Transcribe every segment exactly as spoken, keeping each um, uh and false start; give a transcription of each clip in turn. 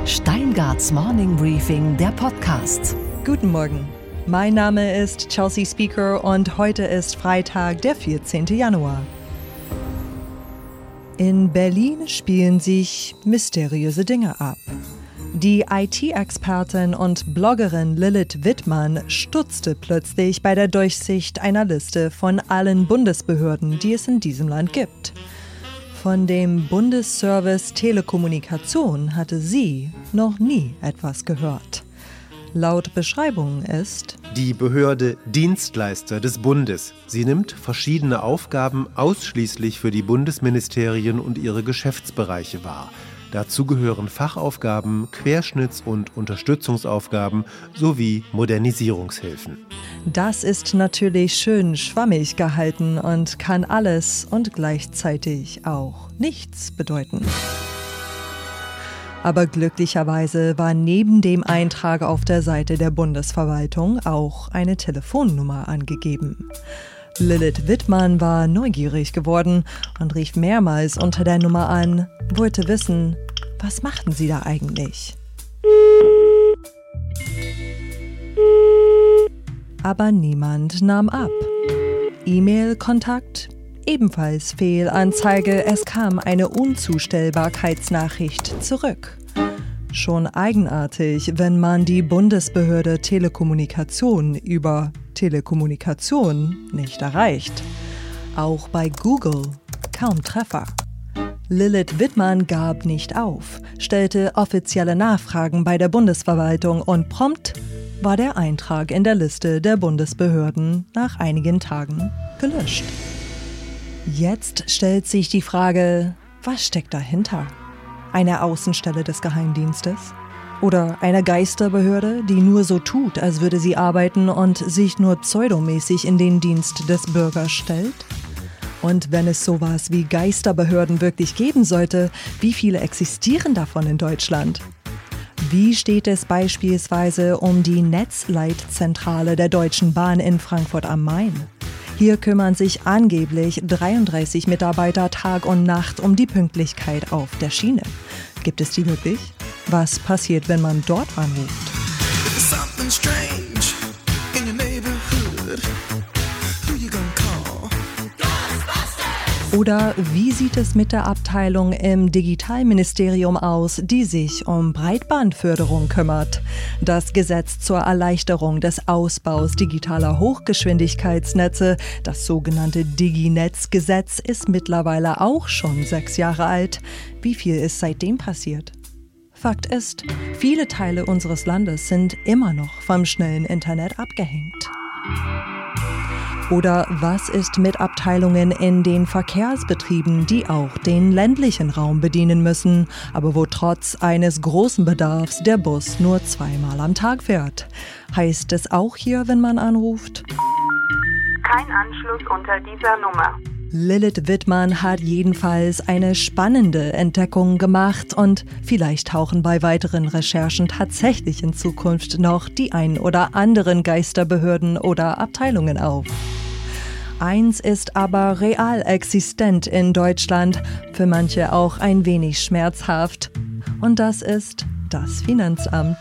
Steingarts Morning Briefing, der Podcast. Guten Morgen. Mein Name ist Chelsea Speaker und heute ist Freitag, der vierzehnten Januar. In Berlin spielen sich mysteriöse Dinge ab. Die I T-Expertin und Bloggerin Lilith Wittmann stutzte plötzlich bei der Durchsicht einer Liste von allen Bundesbehörden, die es in diesem Land gibt. Von dem Bundesservice Telekommunikation hatte sie noch nie etwas gehört. Laut Beschreibung ist die Behörde Dienstleister des Bundes. Sie nimmt verschiedene Aufgaben ausschließlich für die Bundesministerien und ihre Geschäftsbereiche wahr. Dazu gehören Fachaufgaben, Querschnitts- und Unterstützungsaufgaben sowie Modernisierungshilfen. Das ist natürlich schön schwammig gehalten und kann alles und gleichzeitig auch nichts bedeuten. Aber glücklicherweise war neben dem Eintrag auf der Seite der Bundesverwaltung auch eine Telefonnummer angegeben. Lilith Wittmann war neugierig geworden und rief mehrmals unter der Nummer an, wollte wissen, was machten sie da eigentlich? Aber niemand nahm ab. E-Mail-Kontakt? Ebenfalls Fehlanzeige, es kam eine Unzustellbarkeitsnachricht zurück. Schon eigenartig, wenn man die Bundesbehörde Telekommunikation über Telekommunikation nicht erreicht. Auch bei Google kaum Treffer. Lilith Wittmann gab nicht auf, stellte offizielle Nachfragen bei der Bundesverwaltung und prompt war der Eintrag in der Liste der Bundesbehörden nach einigen Tagen gelöscht. Jetzt stellt sich die Frage, was steckt dahinter? Eine Außenstelle des Geheimdienstes? Oder eine Geisterbehörde, die nur so tut, als würde sie arbeiten und sich nur pseudomäßig in den Dienst des Bürgers stellt? Und wenn es sowas wie Geisterbehörden wirklich geben sollte, wie viele existieren davon in Deutschland? Wie steht es beispielsweise um die Netzleitzentrale der Deutschen Bahn in Frankfurt am Main? Hier kümmern sich angeblich dreiunddreißig Mitarbeiter Tag und Nacht um die Pünktlichkeit auf der Schiene. Gibt es die wirklich? Was passiert, wenn man dort anruft? Oder wie sieht es mit der Abteilung im Digitalministerium aus, die sich um Breitbandförderung kümmert? Das Gesetz zur Erleichterung des Ausbaus digitaler Hochgeschwindigkeitsnetze, das sogenannte Digi-Netz-Gesetz, ist mittlerweile auch schon sechs Jahre alt. Wie viel ist seitdem passiert? Fakt ist, viele Teile unseres Landes sind immer noch vom schnellen Internet abgehängt. Oder was ist mit Abteilungen in den Verkehrsbetrieben, die auch den ländlichen Raum bedienen müssen, aber wo trotz eines großen Bedarfs der Bus nur zweimal am Tag fährt? Heißt es auch hier, wenn man anruft? Kein Anschluss unter dieser Nummer. Lilith Wittmann hat jedenfalls eine spannende Entdeckung gemacht und vielleicht tauchen bei weiteren Recherchen tatsächlich in Zukunft noch die ein oder anderen Geisterbehörden oder Abteilungen auf. Eins ist aber real existent in Deutschland, für manche auch ein wenig schmerzhaft, und das ist das Finanzamt.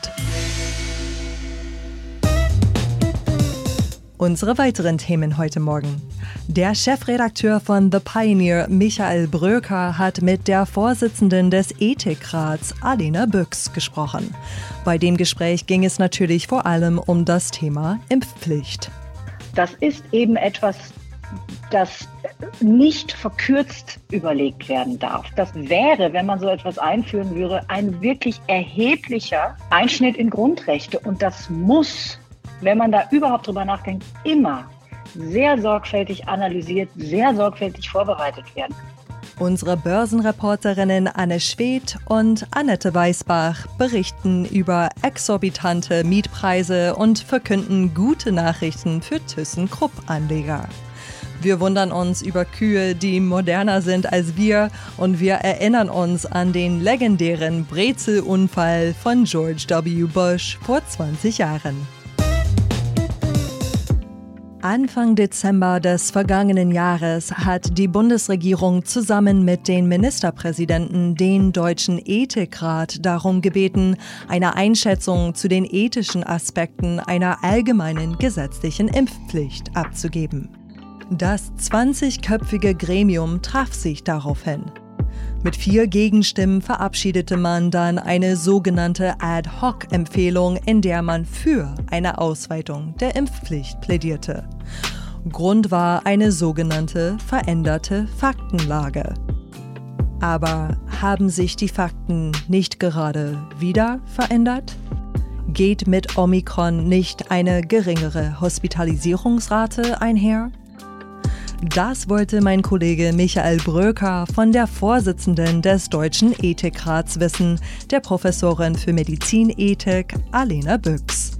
Unsere weiteren Themen heute Morgen. Der Chefredakteur von The Pioneer, Michael Bröker, hat mit der Vorsitzenden des Ethikrats, Alena Büchs, gesprochen. Bei dem Gespräch ging es natürlich vor allem um das Thema Impfpflicht. Das ist eben etwas, das nicht verkürzt überlegt werden darf. Das wäre, wenn man so etwas einführen würde, ein wirklich erheblicher Einschnitt in Grundrechte. Und das muss, wenn man da überhaupt drüber nachdenkt, immer sehr sorgfältig analysiert, sehr sorgfältig vorbereitet werden. Unsere Börsenreporterinnen Anne Schwedt und Annette Weißbach berichten über exorbitante Mietpreise und verkünden gute Nachrichten für ThyssenKrupp-Anleger. Wir wundern uns über Kühe, die moderner sind als wir, und wir erinnern uns an den legendären Brezelunfall von George W. Bush vor zwanzig Jahren. Anfang Dezember des vergangenen Jahres hat die Bundesregierung zusammen mit den Ministerpräsidenten den Deutschen Ethikrat darum gebeten, eine Einschätzung zu den ethischen Aspekten einer allgemeinen gesetzlichen Impfpflicht abzugeben. Das zwanzigköpfige Gremium traf sich daraufhin. Mit vier Gegenstimmen verabschiedete man dann eine sogenannte Ad-hoc-Empfehlung, in der man für eine Ausweitung der Impfpflicht plädierte. Grund war eine sogenannte veränderte Faktenlage. Aber haben sich die Fakten nicht gerade wieder verändert? Geht mit Omikron nicht eine geringere Hospitalisierungsrate einher? Das wollte mein Kollege Michael Bröker von der Vorsitzenden des Deutschen Ethikrats wissen, der Professorin für Medizinethik Alena Büchs.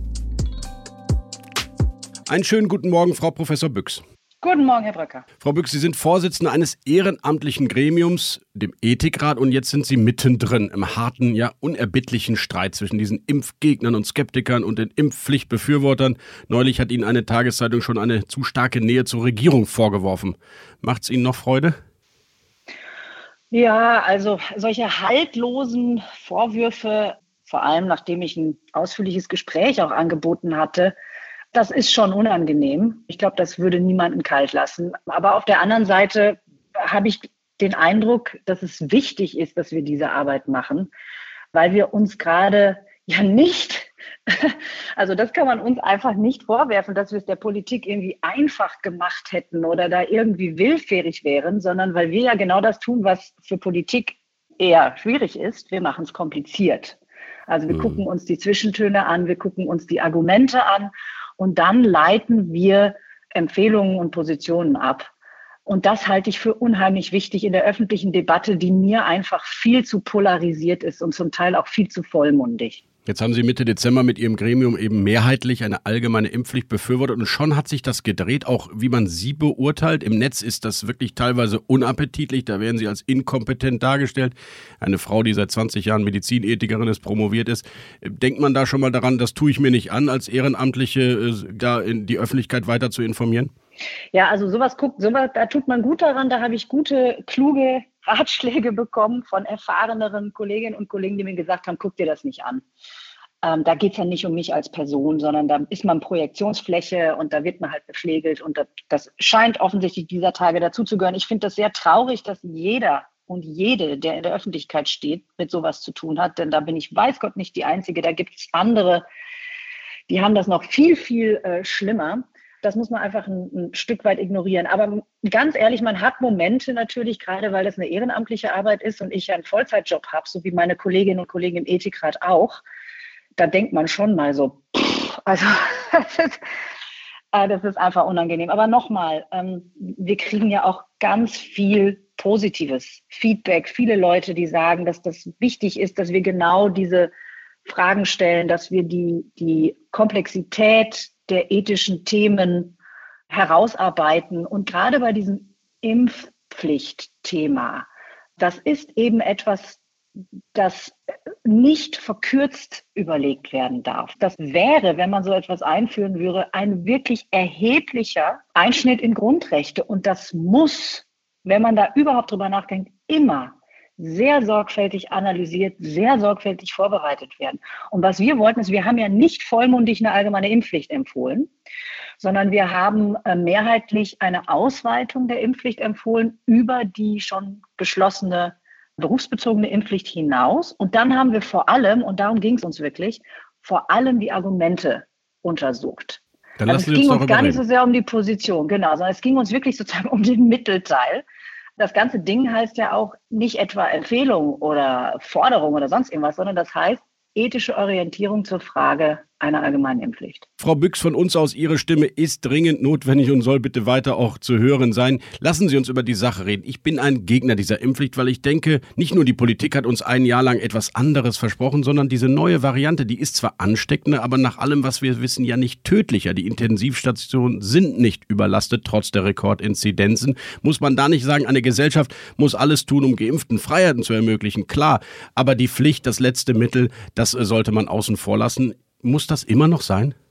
Einen schönen guten Morgen, Frau Professor Büchs. Guten Morgen, Herr Bröcker. Frau Büchs, Sie sind Vorsitzende eines ehrenamtlichen Gremiums, dem Ethikrat, und jetzt sind Sie mittendrin im harten, ja unerbittlichen Streit zwischen diesen Impfgegnern und Skeptikern und den Impfpflichtbefürwortern. Neulich hat Ihnen eine Tageszeitung schon eine zu starke Nähe zur Regierung vorgeworfen. Macht's Ihnen noch Freude? Ja, also solche haltlosen Vorwürfe, vor allem nachdem ich ein ausführliches Gespräch auch angeboten hatte, das ist schon unangenehm. Ich glaube, das würde niemanden kalt lassen. Aber auf der anderen Seite habe ich den Eindruck, dass es wichtig ist, dass wir diese Arbeit machen, weil wir uns gerade ja nicht, also das kann man uns einfach nicht vorwerfen, dass wir es der Politik irgendwie einfach gemacht hätten oder da irgendwie willfährig wären, sondern weil wir ja genau das tun, was für Politik eher schwierig ist. Wir machen es kompliziert. Also wir mhm. gucken uns die Zwischentöne an, wir gucken uns die Argumente an. Und dann leiten wir Empfehlungen und Positionen ab. Und das halte ich für unheimlich wichtig in der öffentlichen Debatte, die mir einfach viel zu polarisiert ist und zum Teil auch viel zu vollmundig. Jetzt haben Sie Mitte Dezember mit Ihrem Gremium eben mehrheitlich eine allgemeine Impfpflicht befürwortet und schon hat sich das gedreht, auch wie man Sie beurteilt. Im Netz ist das wirklich teilweise unappetitlich, da werden Sie als inkompetent dargestellt. Eine Frau, die seit zwanzig Jahren Medizinethikerin ist, promoviert ist. Denkt man da schon mal daran, das tue ich mir nicht an, als Ehrenamtliche da in die Öffentlichkeit weiter zu informieren? Ja, also sowas guckt, sowas, da tut man gut daran, da habe ich gute, kluge Ratschläge bekommen von erfahreneren Kolleginnen und Kollegen, die mir gesagt haben, guck dir das nicht an. Ähm, da geht es ja nicht um mich als Person, sondern da ist man Projektionsfläche und da wird man halt beflegelt und das, das scheint offensichtlich dieser Tage dazuzugehören. Ich finde das sehr traurig, dass jeder und jede, der in der Öffentlichkeit steht, mit sowas zu tun hat, denn da bin ich, weiß Gott, nicht die Einzige, da gibt es andere, die haben das noch viel, viel äh, schlimmer. Das muss man einfach ein, ein Stück weit ignorieren. Aber ganz ehrlich, man hat Momente natürlich, gerade weil das eine ehrenamtliche Arbeit ist und ich ja einen Vollzeitjob habe, so wie meine Kolleginnen und Kollegen im Ethikrat auch, da denkt man schon mal so, pff, also das ist, äh, das ist einfach unangenehm. Aber nochmal, ähm, wir kriegen ja auch ganz viel positives Feedback. Viele Leute, die sagen, dass das wichtig ist, dass wir genau diese Fragen stellen, dass wir die, die Komplexität der ethischen Themen herausarbeiten. Und gerade bei diesem Impfpflichtthema, das ist eben etwas, das nicht verkürzt überlegt werden darf. Das wäre, wenn man so etwas einführen würde, ein wirklich erheblicher Einschnitt in Grundrechte. Und das muss, wenn man da überhaupt drüber nachdenkt, immer sehr sorgfältig analysiert, sehr sorgfältig vorbereitet werden. Und was wir wollten, ist, wir haben ja nicht vollmundig eine allgemeine Impfpflicht empfohlen, sondern wir haben äh, mehrheitlich eine Ausweitung der Impfpflicht empfohlen über die schon beschlossene berufsbezogene Impfpflicht hinaus. Und dann haben wir vor allem, und darum ging es uns wirklich, vor allem die Argumente untersucht. Dann also es ging uns gar nicht so sehr um die Position, genau, sondern es ging uns wirklich sozusagen um den Mittelteil. Das ganze Ding heißt ja auch nicht etwa Empfehlung oder Forderung oder sonst irgendwas, sondern das heißt ethische Orientierung zur Frage einer allgemeinen Impfpflicht. Frau Büchs, von uns aus, Ihre Stimme ist dringend notwendig und soll bitte weiter auch zu hören sein. Lassen Sie uns über die Sache reden. Ich bin ein Gegner dieser Impfpflicht, weil ich denke, nicht nur die Politik hat uns ein Jahr lang etwas anderes versprochen, sondern diese neue Variante, die ist zwar ansteckender, aber nach allem, was wir wissen, ja nicht tödlicher. Die Intensivstationen sind nicht überlastet, trotz der Rekordinzidenzen. Muss man da nicht sagen, eine Gesellschaft muss alles tun, um Geimpften Freiheiten zu ermöglichen? Klar, aber die Pflicht, das letzte Mittel, das sollte man außen vor lassen. Muss das immer noch sein?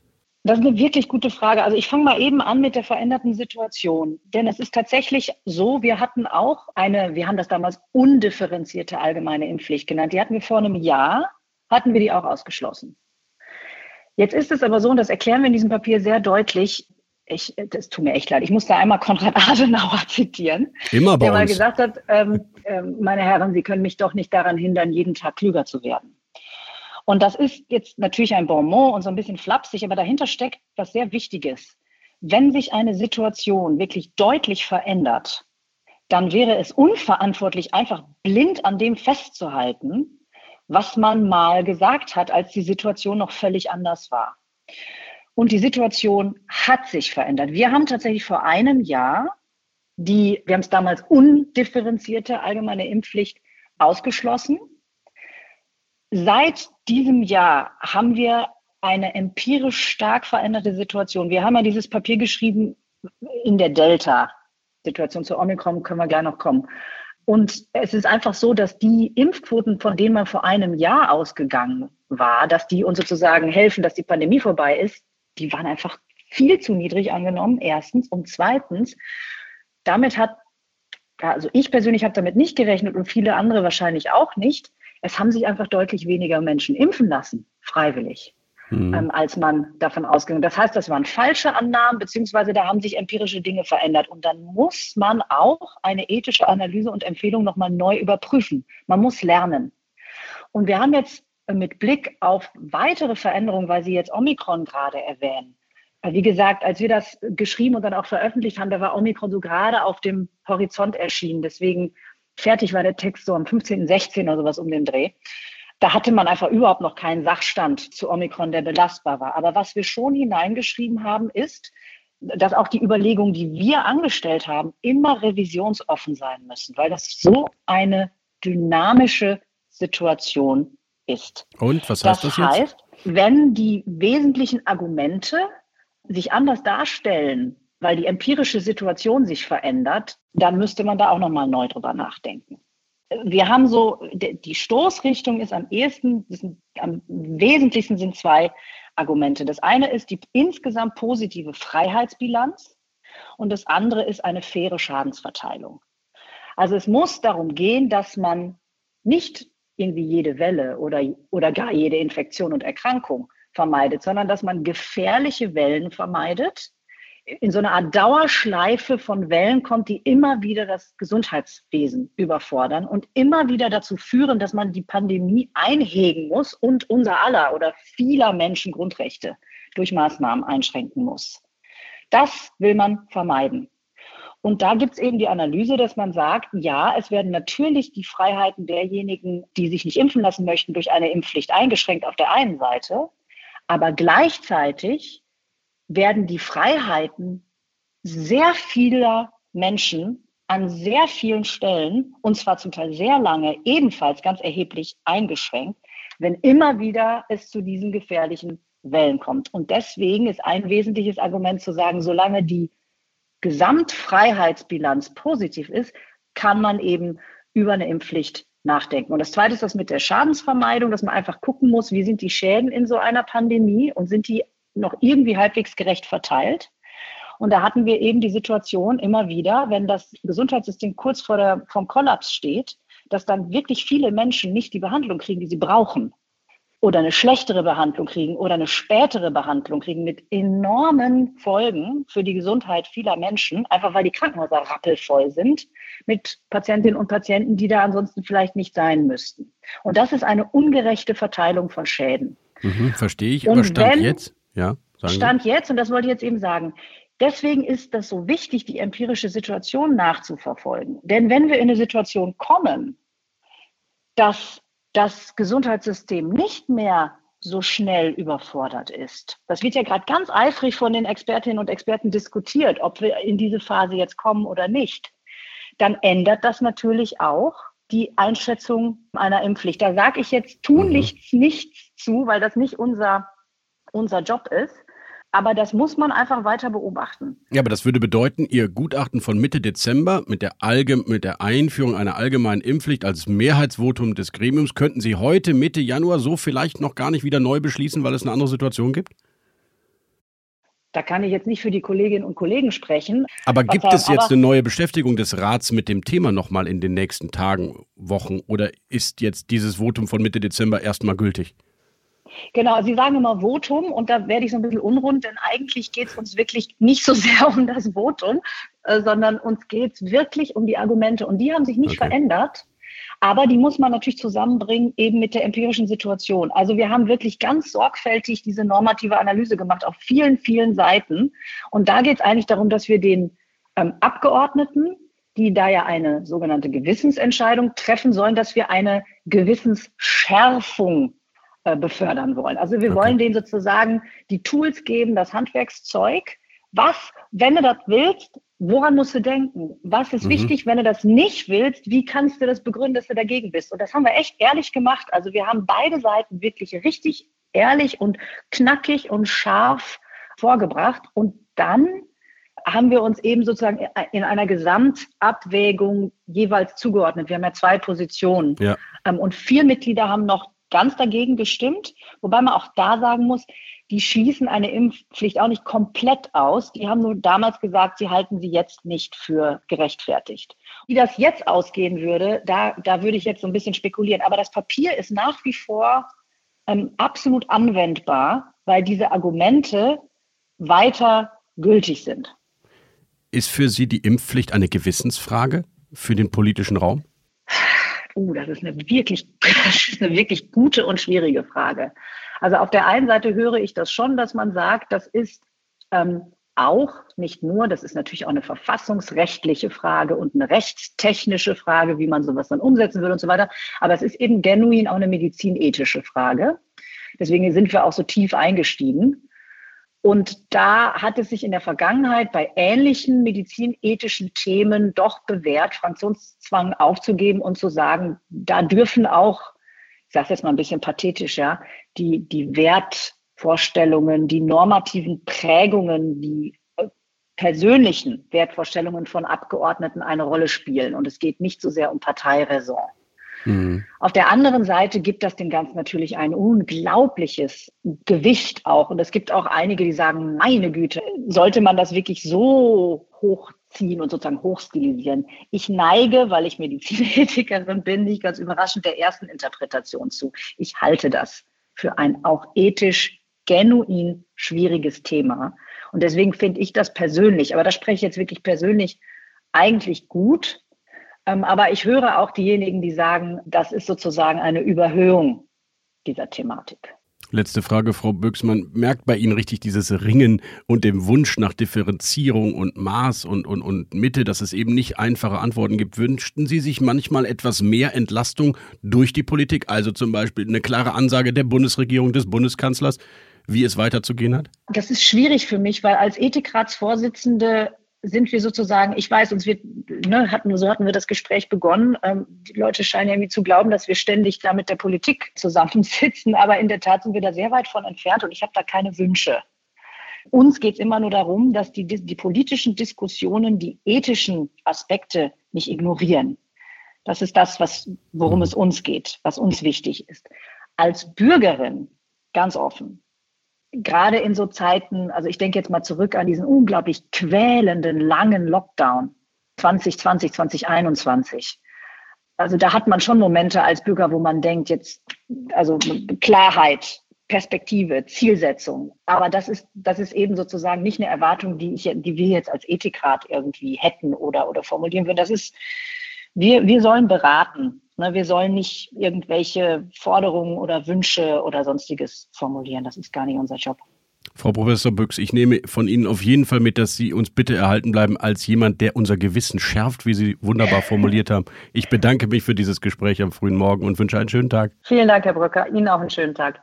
Das ist eine wirklich gute Frage. Also ich fange mal eben an mit der veränderten Situation. Denn es ist tatsächlich so, wir hatten auch eine, wir haben das damals undifferenzierte allgemeine Impfpflicht genannt. Die hatten wir vor einem Jahr, hatten wir die auch ausgeschlossen. Jetzt ist es aber so, und das erklären wir in diesem Papier sehr deutlich, ich, das tut mir echt leid, ich muss da einmal Konrad Adenauer zitieren, Immer bei der mal uns. gesagt hat, ähm, äh, meine Herren, Sie können mich doch nicht daran hindern, jeden Tag klüger zu werden. Und das ist jetzt natürlich ein Bonmot und so ein bisschen flapsig, aber dahinter steckt was sehr Wichtiges. Wenn sich eine Situation wirklich deutlich verändert, dann wäre es unverantwortlich, einfach blind an dem festzuhalten, was man mal gesagt hat, als die Situation noch völlig anders war. Und die Situation hat sich verändert. Wir haben tatsächlich vor einem Jahr die, wir haben es damals undifferenzierte allgemeine Impfpflicht ausgeschlossen. Seit diesem Jahr haben wir eine empirisch stark veränderte Situation. Wir haben ja dieses Papier geschrieben in der Delta-Situation. Zu Omikron können wir gleich noch kommen. Und es ist einfach so, dass die Impfquoten, von denen man vor einem Jahr ausgegangen war, dass die uns sozusagen helfen, dass die Pandemie vorbei ist, die waren einfach viel zu niedrig angenommen, erstens. Und zweitens, damit hat, also ich persönlich habe damit nicht gerechnet und viele andere wahrscheinlich auch nicht. Es haben sich einfach deutlich weniger Menschen impfen lassen, freiwillig, mhm. ähm, als man davon ausgegangen. Das heißt, das waren falsche Annahmen, beziehungsweise da haben sich empirische Dinge verändert. Und dann muss man auch eine ethische Analyse und Empfehlung nochmal neu überprüfen. Man muss lernen. Und wir haben jetzt mit Blick auf weitere Veränderungen, weil Sie jetzt Omikron gerade erwähnen. Wie gesagt, als wir das geschrieben und dann auch veröffentlicht haben, da war Omikron so gerade auf dem Horizont erschienen. Deswegen fertig war der Text so am fünfzehnten, sechzehnten oder sowas um den Dreh. Da hatte man einfach überhaupt noch keinen Sachstand zu Omikron, der belastbar war. Aber was wir schon hineingeschrieben haben, ist, dass auch die Überlegungen, die wir angestellt haben, immer revisionsoffen sein müssen, weil das so eine dynamische Situation ist. Und was heißt das, das jetzt? Das heißt, wenn die wesentlichen Argumente sich anders darstellen, weil die empirische Situation sich verändert, dann müsste man da auch nochmal neu drüber nachdenken. Wir haben so, die Stoßrichtung ist am ehesten, sind, am wesentlichsten sind zwei Argumente. Das eine ist die insgesamt positive Freiheitsbilanz und das andere ist eine faire Schadensverteilung. Also es muss darum gehen, dass man nicht irgendwie jede Welle oder, oder gar jede Infektion und Erkrankung vermeidet, sondern dass man gefährliche Wellen vermeidet, in so eine Art Dauerschleife von Wellen kommt, die immer wieder das Gesundheitswesen überfordern und immer wieder dazu führen, dass man die Pandemie einhegen muss und unser aller oder vieler Menschen Grundrechte durch Maßnahmen einschränken muss. Das will man vermeiden. Und da gibt es eben die Analyse, dass man sagt, ja, es werden natürlich die Freiheiten derjenigen, die sich nicht impfen lassen möchten, durch eine Impfpflicht eingeschränkt auf der einen Seite, aber gleichzeitig werden die Freiheiten sehr vieler Menschen an sehr vielen Stellen, und zwar zum Teil sehr lange, ebenfalls ganz erheblich eingeschränkt, wenn immer wieder es zu diesen gefährlichen Wellen kommt. Und deswegen ist ein wesentliches Argument zu sagen, solange die Gesamtfreiheitsbilanz positiv ist, kann man eben über eine Impfpflicht nachdenken. Und das Zweite ist das mit der Schadensvermeidung, dass man einfach gucken muss, wie sind die Schäden in so einer Pandemie und sind die noch irgendwie halbwegs gerecht verteilt. Und da hatten wir eben die Situation immer wieder, wenn das Gesundheitssystem kurz vor der, vom Kollaps steht, dass dann wirklich viele Menschen nicht die Behandlung kriegen, die sie brauchen. Oder eine schlechtere Behandlung kriegen oder eine spätere Behandlung kriegen mit enormen Folgen für die Gesundheit vieler Menschen, einfach weil die Krankenhäuser rappelvoll sind mit Patientinnen und Patienten, die da ansonsten vielleicht nicht sein müssten. Und das ist eine ungerechte Verteilung von Schäden. Mhm, verstehe ich, und aber Stand wenn, jetzt? Ja, sagen Stand Sie. jetzt, und das wollte ich jetzt eben sagen, deswegen ist das so wichtig, die empirische Situation nachzuverfolgen. Denn wenn wir in eine Situation kommen, dass das Gesundheitssystem nicht mehr so schnell überfordert ist. Das wird ja gerade ganz eifrig von den Expertinnen und Experten diskutiert, ob wir in diese Phase jetzt kommen oder nicht. Dann ändert das natürlich auch die Einschätzung einer Impfpflicht. Da sage ich jetzt tunlichst mhm. nichts zu, weil das nicht unser, unser Job ist. Aber das muss man einfach weiter beobachten. Ja, aber das würde bedeuten, Ihr Gutachten von Mitte Dezember mit der, Allge- mit der Einführung einer allgemeinen Impfpflicht als Mehrheitsvotum des Gremiums könnten Sie heute, Mitte Januar, so vielleicht noch gar nicht wieder neu beschließen, weil es eine andere Situation gibt? Da kann ich jetzt nicht für die Kolleginnen und Kollegen sprechen. Aber gibt sagen, es jetzt aber, eine neue Beschäftigung des Rats mit dem Thema nochmal in den nächsten Tagen, Wochen? Oder ist jetzt dieses Votum von Mitte Dezember erstmal gültig? Genau, Sie sagen immer Votum und da werde ich so ein bisschen unrund, denn eigentlich geht es uns wirklich nicht so sehr um das Votum, äh, sondern uns geht es wirklich um die Argumente und die haben sich nicht okay. verändert. Aber die muss man natürlich zusammenbringen eben mit der empirischen Situation. Also wir haben wirklich ganz sorgfältig diese normative Analyse gemacht auf vielen, vielen Seiten. Und da geht es eigentlich darum, dass wir den ähm, Abgeordneten, die da ja eine sogenannte Gewissensentscheidung treffen sollen, dass wir eine Gewissensschärfung äh, befördern wollen. Also wir okay. wollen denen sozusagen die Tools geben, das Handwerkszeug. Was, wenn du das willst, woran musst du denken? Was ist mhm. wichtig, wenn du das nicht willst? Wie kannst du das begründen, dass du dagegen bist? Und das haben wir echt ehrlich gemacht. Also wir haben beide Seiten wirklich richtig ehrlich und knackig und scharf vorgebracht. Und dann haben wir uns eben sozusagen in einer Gesamtabwägung jeweils zugeordnet. Wir haben ja zwei Positionen. Ja. Und vier Mitglieder haben noch ganz dagegen gestimmt. Wobei man auch da sagen muss, die schließen eine Impfpflicht auch nicht komplett aus. Die haben nur damals gesagt, sie halten sie jetzt nicht für gerechtfertigt. Wie das jetzt ausgehen würde, da, da würde ich jetzt so ein bisschen spekulieren. Aber das Papier ist nach wie vor ähm, absolut anwendbar, weil diese Argumente weiter gültig sind. Ist für Sie die Impfpflicht eine Gewissensfrage für den politischen Raum? Uh, das ist eine wirklich, das ist eine wirklich gute und schwierige Frage. Also auf der einen Seite höre ich das schon, dass man sagt, das ist ähm, auch, nicht nur, das ist natürlich auch eine verfassungsrechtliche Frage und eine rechtstechnische Frage, wie man sowas dann umsetzen will und so weiter. Aber es ist eben genuin auch eine medizinethische Frage. Deswegen sind wir auch so tief eingestiegen. Und da hat es sich in der Vergangenheit bei ähnlichen medizinethischen Themen doch bewährt, Fraktionszwang aufzugeben und zu sagen, da dürfen auch, ich sage es jetzt mal ein bisschen pathetisch, ja, die, die Wertvorstellungen, die normativen Prägungen, die persönlichen Wertvorstellungen von Abgeordneten eine Rolle spielen. Und es geht nicht so sehr um Parteiräson. Mhm. Auf der anderen Seite gibt das dem Ganzen natürlich ein unglaubliches Gewicht auch. Und es gibt auch einige, die sagen, meine Güte, sollte man das wirklich so hochziehen und sozusagen hochstilisieren? Ich neige, weil ich Medizinethikerin bin, nicht ganz überraschend der ersten Interpretation zu. Ich halte das für ein auch ethisch genuin schwieriges Thema. Und deswegen finde ich das persönlich, aber da spreche ich jetzt wirklich persönlich, eigentlich gut. Ähm, aber ich höre auch diejenigen, die sagen, das ist sozusagen eine Überhöhung dieser Thematik. Letzte Frage, Frau Büchsmann. Merkt bei Ihnen richtig dieses Ringen und dem Wunsch nach Differenzierung und Maß und, und, und Mitte, dass es eben nicht einfache Antworten gibt? Wünschten Sie sich manchmal etwas mehr Entlastung durch die Politik? Also zum Beispiel eine klare Ansage der Bundesregierung, des Bundeskanzlers, wie es weiterzugehen hat? Das ist schwierig für mich, weil als Ethikratsvorsitzende sind wir sozusagen, ich weiß, uns wird, ne, hatten, so hatten wir das Gespräch begonnen. Ähm, die Leute scheinen irgendwie zu glauben, dass wir ständig da mit der Politik zusammensitzen, aber in der Tat sind wir da sehr weit von entfernt und ich habe da keine Wünsche. Uns geht es immer nur darum, dass die, die politischen Diskussionen die ethischen Aspekte nicht ignorieren. Das ist das, was, worum es uns geht, was uns wichtig ist. Als Bürgerin, ganz offen, gerade in so Zeiten, also ich denke jetzt mal zurück an diesen unglaublich quälenden, langen Lockdown zwanzig zwanzig, zwanzig einundzwanzig. Also da hat man schon Momente als Bürger, wo man denkt, jetzt, also Klarheit, Perspektive, Zielsetzung. Aber das ist, das ist eben sozusagen nicht eine Erwartung, die ich, die wir jetzt als Ethikrat irgendwie hätten oder, oder formulieren würden. Das ist, wir, wir sollen beraten. Wir sollen nicht irgendwelche Forderungen oder Wünsche oder sonstiges formulieren. Das ist gar nicht unser Job. Frau Professor Büchs, ich nehme von Ihnen auf jeden Fall mit, dass Sie uns bitte erhalten bleiben als jemand, der unser Gewissen schärft, wie Sie wunderbar formuliert haben. Ich bedanke mich für dieses Gespräch am frühen Morgen und wünsche einen schönen Tag. Vielen Dank, Herr Brücker. Ihnen auch einen schönen Tag.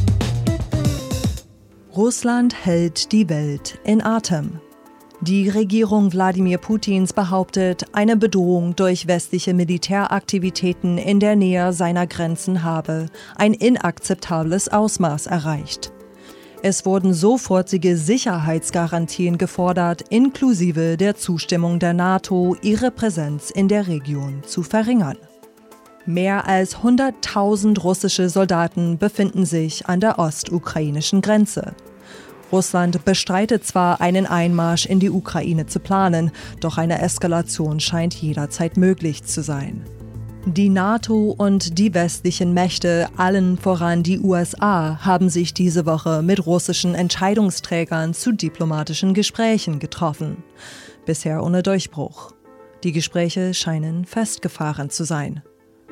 Russland hält die Welt in Atem. Die Regierung Wladimir Putins behauptet, eine Bedrohung durch westliche Militäraktivitäten in der Nähe seiner Grenzen habe ein inakzeptables Ausmaß erreicht. Es wurden sofortige Sicherheitsgarantien gefordert, inklusive der Zustimmung der NATO, ihre Präsenz in der Region zu verringern. Mehr als hunderttausend russische Soldaten befinden sich an der ostukrainischen Grenze. Russland bestreitet zwar, einen Einmarsch in die Ukraine zu planen, doch eine Eskalation scheint jederzeit möglich zu sein. Die NATO und die westlichen Mächte, allen voran die U S A, haben sich diese Woche mit russischen Entscheidungsträgern zu diplomatischen Gesprächen getroffen. Bisher ohne Durchbruch. Die Gespräche scheinen festgefahren zu sein.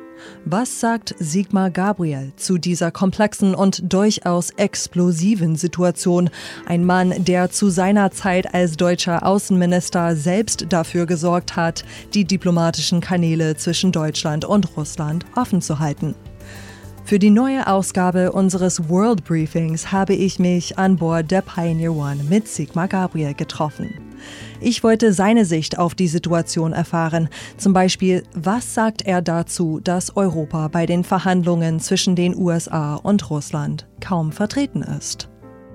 Was sagt Sigmar Gabriel zu dieser komplexen und durchaus explosiven Situation? Ein Mann, der zu seiner Zeit als deutscher Außenminister selbst dafür gesorgt hat, die diplomatischen Kanäle zwischen Deutschland und Russland offen zu halten. Für die neue Ausgabe unseres World Briefings habe ich mich an Bord der Pioneer One mit Sigmar Gabriel getroffen. Ich wollte seine Sicht auf die Situation erfahren. Zum Beispiel, was sagt er dazu, dass Europa bei den Verhandlungen zwischen den U S A und Russland kaum vertreten ist?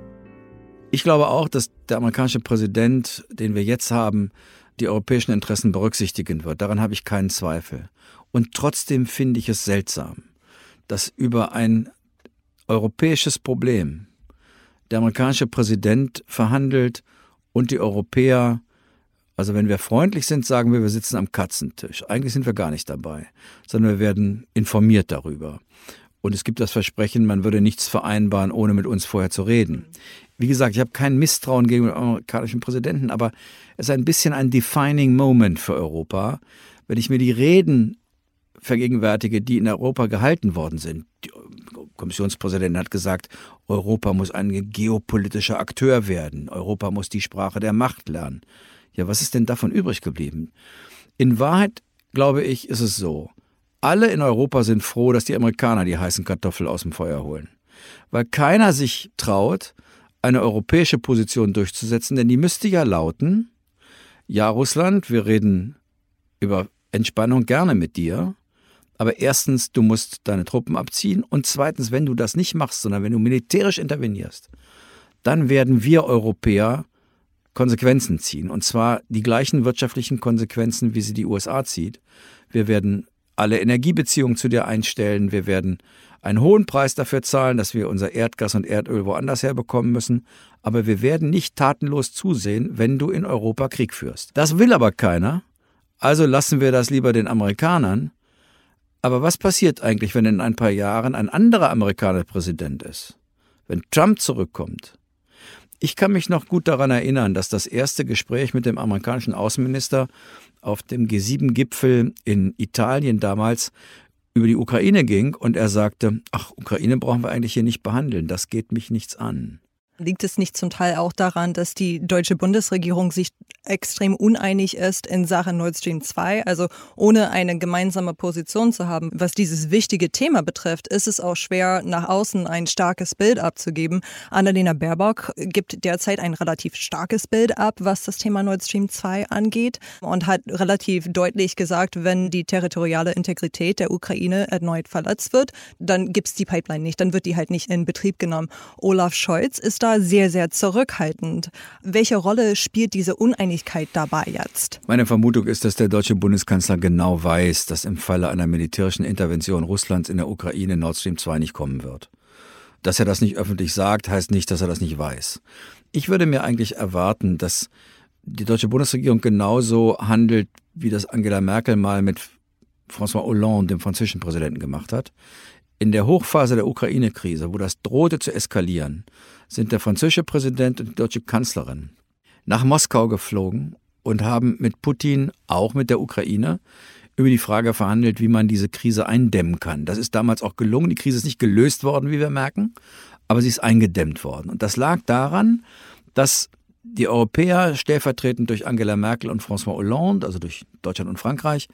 Ich glaube auch, dass der amerikanische Präsident, den wir jetzt haben, die europäischen Interessen berücksichtigen wird. Daran habe ich keinen Zweifel. Und trotzdem finde ich es seltsam, dass über ein europäisches Problem der amerikanische Präsident verhandelt und die Europäer, also wenn wir freundlich sind, sagen wir, wir sitzen am Katzentisch. Eigentlich sind wir gar nicht dabei, sondern wir werden informiert darüber. Und es gibt das Versprechen, man würde nichts vereinbaren, ohne mit uns vorher zu reden. Wie gesagt, ich habe kein Misstrauen gegen den amerikanischen Präsidenten, aber es ist ein bisschen ein defining moment für Europa, wenn ich mir die Reden vergegenwärtige, die in Europa gehalten worden sind. Die Kommissionspräsidentin hat gesagt, Europa muss ein geopolitischer Akteur werden. Europa muss die Sprache der Macht lernen. Ja, was ist denn davon übrig geblieben? In Wahrheit, glaube ich, ist es so. Alle in Europa sind froh, dass die Amerikaner die heißen Kartoffeln aus dem Feuer holen. Weil keiner sich traut, eine europäische Position durchzusetzen, denn die müsste ja lauten, ja, Russland, wir reden über Entspannung gerne mit dir, aber erstens, du musst deine Truppen abziehen und zweitens, wenn du das nicht machst, sondern wenn du militärisch intervenierst, dann werden wir Europäer Konsequenzen ziehen. Und zwar die gleichen wirtschaftlichen Konsequenzen, wie sie die U S A zieht. Wir werden alle Energiebeziehungen zu dir einstellen. Wir werden einen hohen Preis dafür zahlen, dass wir unser Erdgas und Erdöl woanders herbekommen müssen. Aber wir werden nicht tatenlos zusehen, wenn du in Europa Krieg führst. Das will aber keiner. Also lassen wir das lieber den Amerikanern. Aber was passiert eigentlich, wenn in ein paar Jahren ein anderer Amerikaner Präsident ist? Wenn Trump zurückkommt? Ich kann mich noch gut daran erinnern, dass das erste Gespräch mit dem amerikanischen Außenminister auf dem G sieben Gipfel in Italien damals über die Ukraine ging und er sagte, ach, Ukraine brauchen wir eigentlich hier nicht behandeln, das geht mich nichts an. Liegt es nicht zum Teil auch daran, dass die deutsche Bundesregierung sich extrem uneinig ist in Sachen Nord Stream zwei? Also ohne eine gemeinsame Position zu haben, was dieses wichtige Thema betrifft, ist es auch schwer, nach außen ein starkes Bild abzugeben. Annalena Baerbock gibt derzeit ein relativ starkes Bild ab, was das Thema Nord Stream zwei angeht und hat relativ deutlich gesagt, wenn die territoriale Integrität der Ukraine erneut verletzt wird, dann gibt es die Pipeline nicht, dann wird die halt nicht in Betrieb genommen. Olaf Scholz ist da sehr, sehr zurückhaltend. Welche Rolle spielt diese Uneinigkeit dabei jetzt? Meine Vermutung ist, dass der deutsche Bundeskanzler genau weiß, dass im Falle einer militärischen Intervention Russlands in der Ukraine Nord Stream zwei nicht kommen wird. Dass er das nicht öffentlich sagt, heißt nicht, dass er das nicht weiß. Ich würde mir eigentlich erwarten, dass die deutsche Bundesregierung genauso handelt, wie das Angela Merkel mal mit François Hollande, dem französischen Präsidenten, gemacht hat. In der Hochphase der Ukraine-Krise, wo das drohte zu eskalieren, sind der französische Präsident und die deutsche Kanzlerin nach Moskau geflogen und haben mit Putin, auch mit der Ukraine, über die Frage verhandelt, wie man diese Krise eindämmen kann. Das ist damals auch gelungen. Die Krise ist nicht gelöst worden, wie wir merken, aber sie ist eingedämmt worden. Und das lag daran, dass die Europäer, stellvertretend durch Angela Merkel und François Hollande, also durch Deutschland und Frankreich,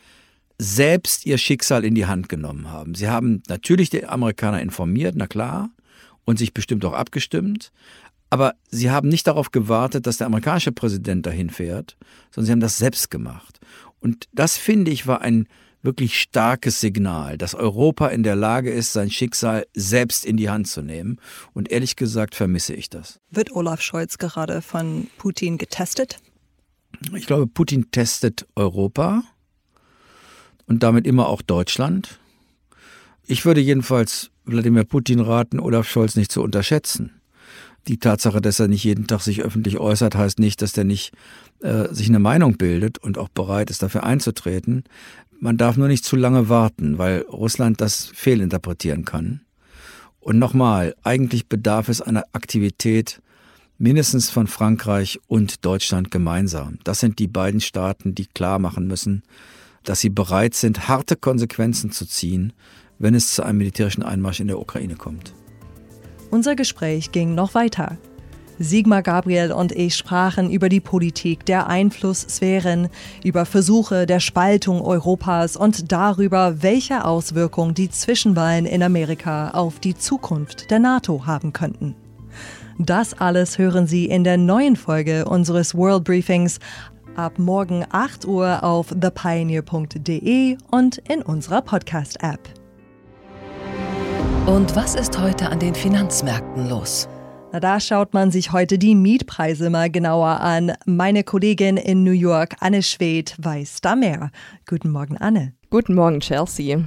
selbst ihr Schicksal in die Hand genommen haben. Sie haben natürlich die Amerikaner informiert, na klar, und sich bestimmt auch abgestimmt, aber sie haben nicht darauf gewartet, dass der amerikanische Präsident dahin fährt, sondern sie haben das selbst gemacht. Und das, finde ich, war ein wirklich starkes Signal, dass Europa in der Lage ist, sein Schicksal selbst in die Hand zu nehmen. Und ehrlich gesagt vermisse ich das. Wird Olaf Scholz gerade von Putin getestet? Ich glaube, Putin testet Europa. Und damit immer auch Deutschland. Ich würde jedenfalls Wladimir Putin raten, Olaf Scholz nicht zu unterschätzen. Die Tatsache, dass er nicht jeden Tag sich öffentlich äußert, heißt nicht, dass der nicht äh, sich eine Meinung bildet und auch bereit ist, dafür einzutreten. Man darf nur nicht zu lange warten, weil Russland das fehlinterpretieren kann. Und nochmal, eigentlich bedarf es einer Aktivität mindestens von Frankreich und Deutschland gemeinsam. Das sind die beiden Staaten, die klar machen müssen, dass sie bereit sind, harte Konsequenzen zu ziehen, wenn es zu einem militärischen Einmarsch in der Ukraine kommt. Unser Gespräch ging noch weiter. Sigmar Gabriel und ich sprachen über die Politik der Einflusssphären, über Versuche der Spaltung Europas und darüber, welche Auswirkungen die Zwischenwahlen in Amerika auf die Zukunft der NATO haben könnten. Das alles hören Sie in der neuen Folge unseres World Briefings ab morgen acht Uhr auf the pioneer punkt de und in unserer Podcast-App. Und was ist heute an den Finanzmärkten los? Na, da schaut man sich heute die Mietpreise mal genauer an. Meine Kollegin in New York, Anne Schwedt, weiß da mehr. Guten Morgen, Anne. Guten Morgen, Chelsea.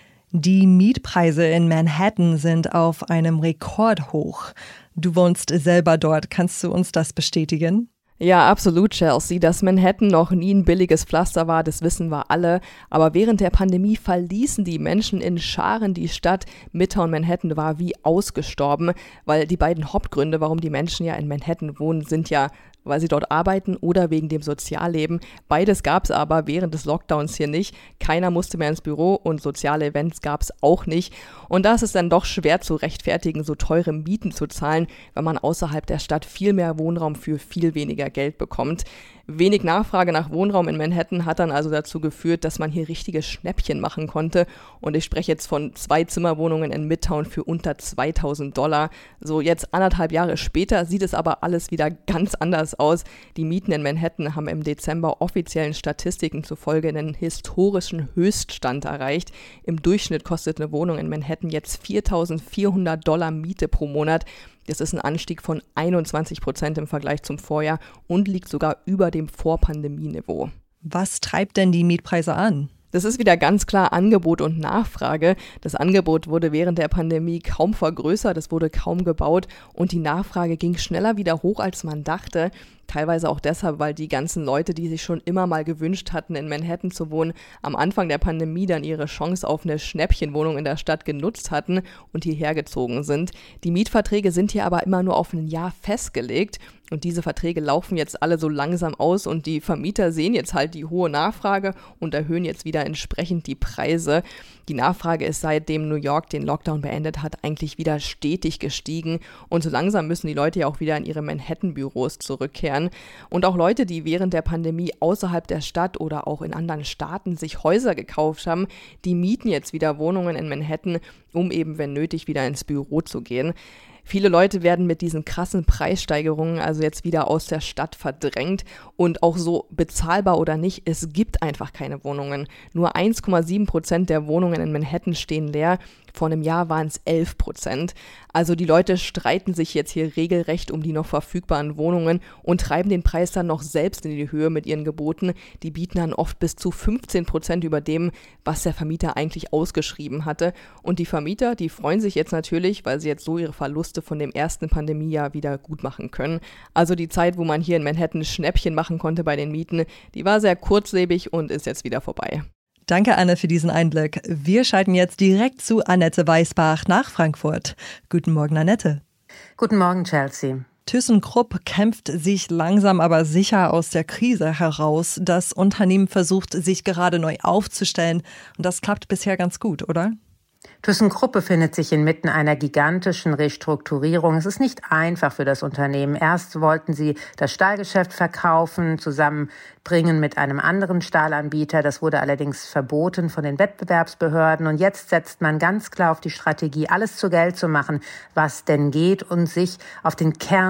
Die Mietpreise in Manhattan sind auf einem Rekordhoch. Du wohnst selber dort. Kannst du uns das bestätigen? Ja, absolut, Chelsea. Dass Manhattan noch nie ein billiges Pflaster war, das wissen wir alle. Aber während der Pandemie verließen die Menschen in Scharen die Stadt. Midtown Manhattan war wie ausgestorben, weil die beiden Hauptgründe, warum die Menschen ja in Manhattan wohnen, sind ja, weil sie dort arbeiten oder wegen dem Sozialleben. Beides gab es aber während des Lockdowns hier nicht. Keiner musste mehr ins Büro und soziale Events gab es auch nicht. Und da ist es dann doch schwer zu rechtfertigen, so teure Mieten zu zahlen, wenn man außerhalb der Stadt viel mehr Wohnraum für viel weniger Geld bekommt. Wenig Nachfrage nach Wohnraum in Manhattan hat dann also dazu geführt, dass man hier richtige Schnäppchen machen konnte. Und ich spreche jetzt von Zwei-Zimmer-Wohnungen in Midtown für unter zweitausend Dollar. So jetzt anderthalb Jahre später sieht es aber alles wieder ganz anders aus. Die Mieten in Manhattan haben im Dezember offiziellen Statistiken zufolge einen historischen Höchststand erreicht. Im Durchschnitt kostet eine Wohnung in Manhattan jetzt viertausendvierhundert Dollar Miete pro Monat. Das ist ein Anstieg von einundzwanzig Prozent im Vergleich zum Vorjahr und liegt sogar über dem Vorpandemieniveau. Was treibt denn die Mietpreise an? Das ist wieder ganz klar Angebot und Nachfrage. Das Angebot wurde während der Pandemie kaum vergrößert, es wurde kaum gebaut und die Nachfrage ging schneller wieder hoch, als man dachte. Teilweise auch deshalb, weil die ganzen Leute, die sich schon immer mal gewünscht hatten, in Manhattan zu wohnen, am Anfang der Pandemie dann ihre Chance auf eine Schnäppchenwohnung in der Stadt genutzt hatten und hierher gezogen sind. Die Mietverträge sind hier aber immer nur auf ein Jahr festgelegt. Und diese Verträge laufen jetzt alle so langsam aus und die Vermieter sehen jetzt halt die hohe Nachfrage und erhöhen jetzt wieder entsprechend die Preise. Die Nachfrage ist, seitdem New York den Lockdown beendet hat, eigentlich wieder stetig gestiegen und so langsam müssen die Leute ja auch wieder in ihre Manhattan-Büros zurückkehren. Und auch Leute, die während der Pandemie außerhalb der Stadt oder auch in anderen Staaten sich Häuser gekauft haben, die mieten jetzt wieder Wohnungen in Manhattan, um eben, wenn nötig, wieder ins Büro zu gehen. Viele Leute werden mit diesen krassen Preissteigerungen also jetzt wieder aus der Stadt verdrängt und auch so bezahlbar oder nicht, es gibt einfach keine Wohnungen. Nur eins Komma sieben Prozent der Wohnungen in Manhattan stehen leer. Vor einem Jahr waren es elf Prozent. Also die Leute streiten sich jetzt hier regelrecht um die noch verfügbaren Wohnungen und treiben den Preis dann noch selbst in die Höhe mit ihren Geboten. Die bieten dann oft bis zu fünfzehn Prozent über dem, was der Vermieter eigentlich ausgeschrieben hatte. Und die Vermieter, die freuen sich jetzt natürlich, weil sie jetzt so ihre Verluste von dem ersten Pandemiejahr wieder gut machen können. Also die Zeit, wo man hier in Manhattan Schnäppchen machen konnte bei den Mieten, die war sehr kurzlebig und ist jetzt wieder vorbei. Danke, Anne, für diesen Einblick. Wir schalten jetzt direkt zu Annette Weißbach nach Frankfurt. Guten Morgen, Annette. Guten Morgen, Chelsea. ThyssenKrupp kämpft sich langsam aber sicher aus der Krise heraus. Das Unternehmen versucht, sich gerade neu aufzustellen. Und das klappt bisher ganz gut, oder? ThyssenKrupp befindet sich inmitten einer gigantischen Restrukturierung. Es ist nicht einfach für das Unternehmen. Erst wollten sie das Stahlgeschäft verkaufen, zusammenbringen mit einem anderen Stahlanbieter. Das wurde allerdings verboten von den Wettbewerbsbehörden. Und jetzt setzt man ganz klar auf die Strategie, alles zu Geld zu machen, was denn geht und sich auf den Kern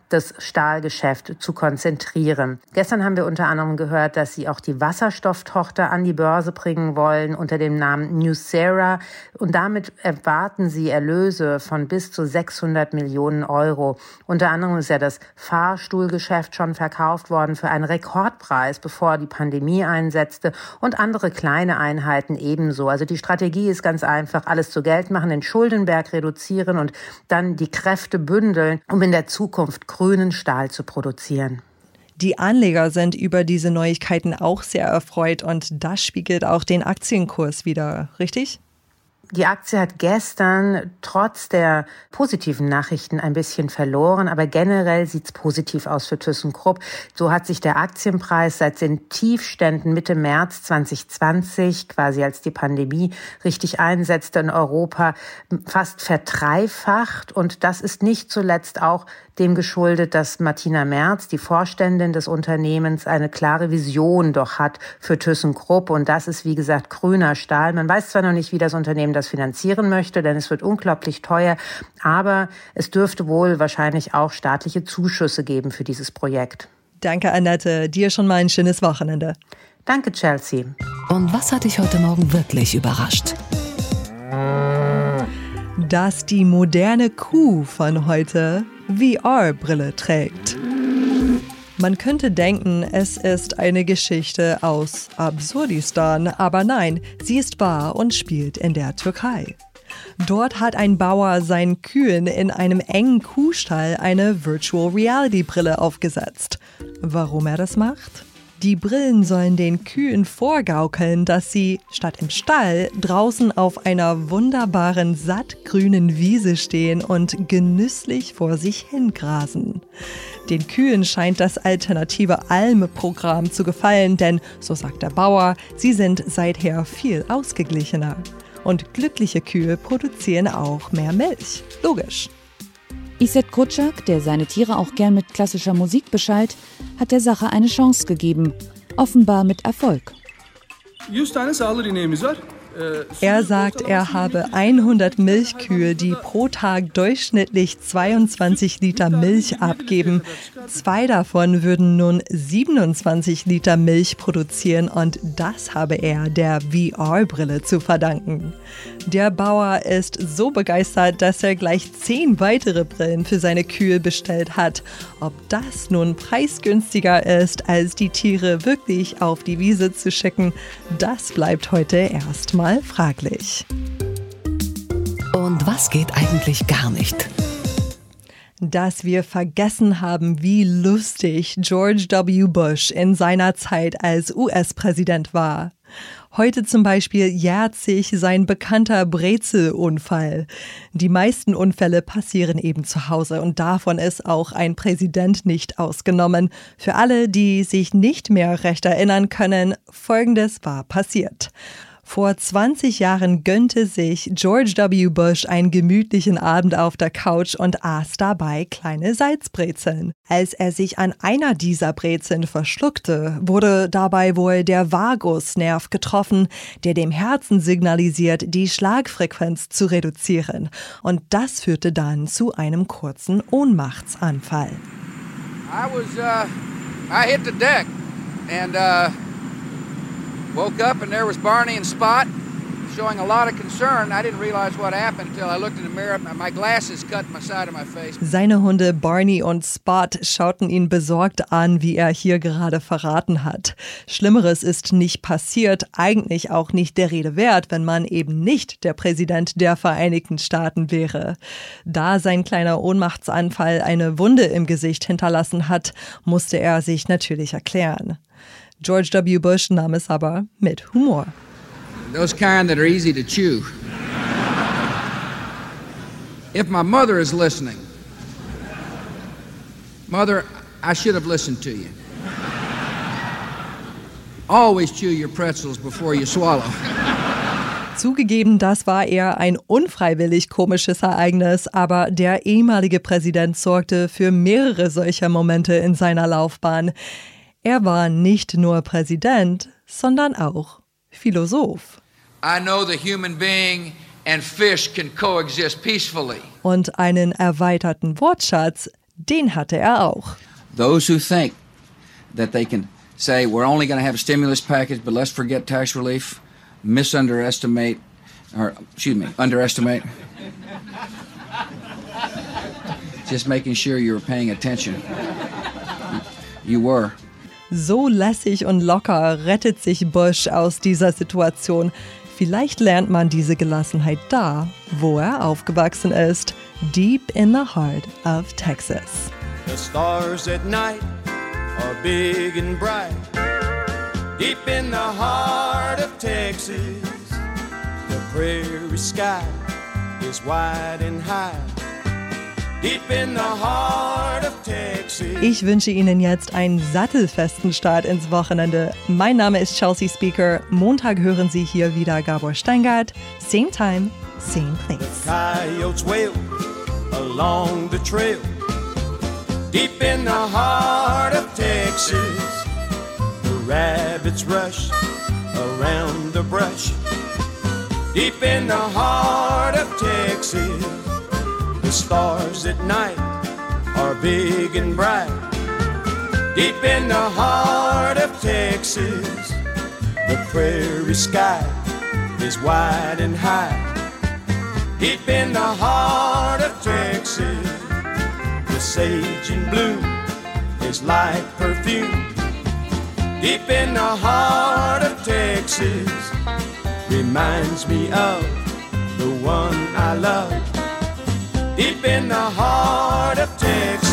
das Stahlgeschäft zu konzentrieren. Gestern haben wir unter anderem gehört, dass sie auch die Wasserstofftochter an die Börse bringen wollen unter dem Namen Nucera. Und damit erwarten sie Erlöse von bis zu sechshundert Millionen Euro. Unter anderem ist ja das Fahrstuhlgeschäft schon verkauft worden für einen Rekordpreis, bevor die Pandemie einsetzte, und andere kleine Einheiten ebenso. Also die Strategie ist ganz einfach: alles zu Geld machen, den Schuldenberg reduzieren und dann die Kräfte bündeln, um in der Zukunft grünen Stahl zu produzieren. Die Anleger sind über diese Neuigkeiten auch sehr erfreut und das spiegelt auch den Aktienkurs wider, richtig? Die Aktie hat gestern trotz der positiven Nachrichten ein bisschen verloren, aber generell sieht's positiv aus für ThyssenKrupp. So hat sich der Aktienpreis seit den Tiefständen Mitte März zwanzig zwanzig, quasi als die Pandemie richtig einsetzte in Europa, fast verdreifacht. Und das ist nicht zuletzt auch dem geschuldet, dass Martina Merz, die Vorständin des Unternehmens, eine klare Vision doch hat für ThyssenKrupp. Und das ist, wie gesagt, grüner Stahl. Man weiß zwar noch nicht, wie das Unternehmen das finanzieren möchte, denn es wird unglaublich teuer, aber es dürfte wohl wahrscheinlich auch staatliche Zuschüsse geben für dieses Projekt. Danke, Annette. Dir schon mal ein schönes Wochenende. Danke, Chelsea. Und was hat dich heute Morgen wirklich überrascht? Dass die moderne Kuh von heute V R-Brille trägt. Man könnte denken, es ist eine Geschichte aus Absurdistan, aber nein, sie ist wahr und spielt in der Türkei. Dort hat ein Bauer seinen Kühen in einem engen Kuhstall eine Virtual Reality Brille aufgesetzt. Warum er das macht? Die Brillen sollen den Kühen vorgaukeln, dass sie statt im Stall draußen auf einer wunderbaren, sattgrünen Wiese stehen und genüsslich vor sich hingrasen. Den Kühen scheint das alternative Alm-Programm zu gefallen, denn, so sagt der Bauer, sie sind seither viel ausgeglichener. Und glückliche Kühe produzieren auch mehr Milch. Logisch. Iset Kutschak, der seine Tiere auch gern mit klassischer Musik beschallt, hat der Sache eine Chance gegeben. Offenbar mit Erfolg. Er sagt, er habe hundert Milchkühe, die pro Tag durchschnittlich zweiundzwanzig Liter Milch abgeben. Zwei davon würden nun siebenundzwanzig Liter Milch produzieren und das habe er der V R-Brille zu verdanken. Der Bauer ist so begeistert, dass er gleich zehn weitere Brillen für seine Kühe bestellt hat. Ob das nun preisgünstiger ist, als die Tiere wirklich auf die Wiese zu schicken, das bleibt heute erstmal fraglich. Und was geht eigentlich gar nicht? Dass wir vergessen haben, wie lustig George W. Bush in seiner Zeit als U S-Präsident war. Heute zum Beispiel jährt sich sein bekannter Brezelunfall. Die meisten Unfälle passieren eben zu Hause und davon ist auch ein Präsident nicht ausgenommen. Für alle, die sich nicht mehr recht erinnern können, Folgendes war passiert. Vor zwanzig Jahren gönnte sich George W. Bush einen gemütlichen Abend auf der Couch und aß dabei kleine Salzbrezeln. Als er sich an einer dieser Brezeln verschluckte, wurde dabei wohl der Vagusnerv getroffen, der dem Herzen signalisiert, die Schlagfrequenz zu reduzieren. Und das führte dann zu einem kurzen Ohnmachtsanfall. I was, uh, I hit the deck and, uh woke up and there was Barney and Spot showing a lot of concern. I didn't realize what happened until I looked in the mirror. My glasses cut my side of my face. Seine Hunde Barney und Spot schauten ihn besorgt an, wie er hier gerade verraten hat. Schlimmeres ist nicht passiert, eigentlich auch nicht der Rede wert, wenn man eben nicht der Präsident der Vereinigten Staaten wäre. Da sein kleiner Ohnmachtsanfall eine Wunde im Gesicht hinterlassen hat, musste er sich natürlich erklären. George W. Bush nahm es aber mit Humor. Those kind that are easy to chew. If my mother is listening, Mother, I should have listened to you. Always chew your pretzels before you swallow. Zugegeben, das war eher ein unfreiwillig komisches Ereignis, aber der ehemalige Präsident sorgte für mehrere solcher Momente in seiner Laufbahn. Er war nicht nur Präsident, sondern auch Philosoph. I know the human being and fish can coexist peacefully. Und einen erweiterten Wortschatz, Den hatte er auch. Those who think that they can say we're only going to have a stimulus package, but let's forget tax relief, misunderestimate, or excuse me, underestimate. Just making sure you were paying attention. You were. So lässig und locker rettet sich Bush aus dieser Situation. Vielleicht lernt man diese Gelassenheit da, wo er aufgewachsen ist, deep in the heart of Texas. The stars at night are big and bright, deep in the heart of Texas. The prairie sky is wide and high, deep in the heart of Texas. Ich wünsche Ihnen jetzt einen sattelfesten Start ins Wochenende. Mein Name ist Chelsea Speaker. Montag hören Sie hier wieder Gabor Steingart. Same time, same place. The coyotes wail along the trail, deep in the heart of Texas. The rabbits rush around the brush, deep in the heart of Texas. The stars at night are big and bright, deep in the heart of Texas. The prairie sky is wide and high, deep in the heart of Texas. The sage in bloom is like perfume, deep in the heart of Texas. Reminds me of the one I love, deep in the heart of Texas.